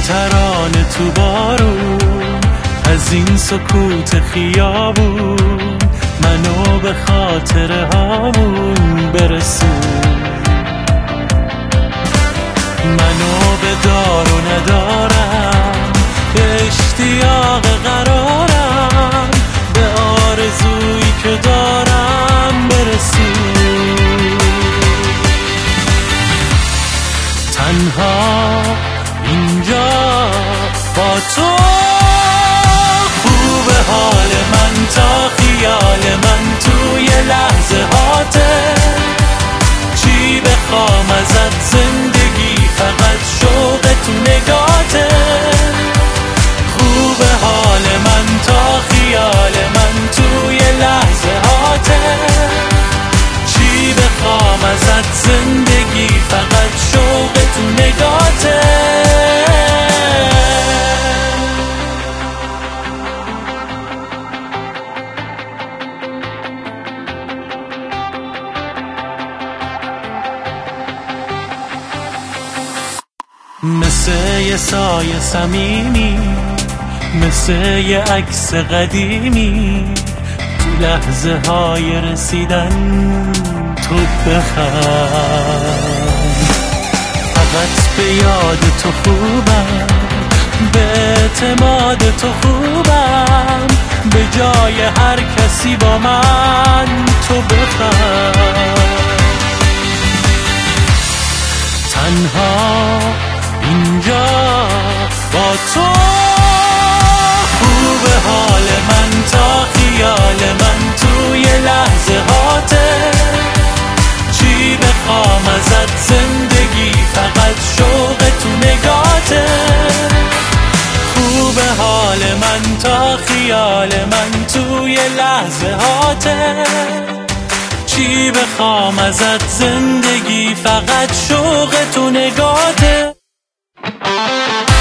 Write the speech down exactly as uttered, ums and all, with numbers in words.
ترانه تو بارون، از این سکوت خیابون منو به خاطره هامون برسون. منو به دار و ندارم، به اشتیاق قرارم، به آرزویی که دارم برسون. تنها اینجا با تو خوب حال من تا خیال من توی لحظه هاته. چی بخوام ازت زندگی فقط شوق تو نگاته. خوب حال من تا خیال من توی لحظه هاته. چی بخوام ازت زندگی فقط شوق تو نگاته. مثل یه سایه صمیمی، مثل یه عکس قدیمی، تو لحظه های رسیدن تو بخند. فقط به یاد تو خوبم، به اعتماد تو خوبم، به جای هر کسی با من تو بخند. تنها اینجا با تو خوب حال من تا خیال من توی لحظه هاته. چی بخوام ازت زندگی فقط شوق تو نگاته. خوب حال من تا خیال من توی لحظه هاته. چی بخوام ازت زندگی فقط شوق تو نگاته.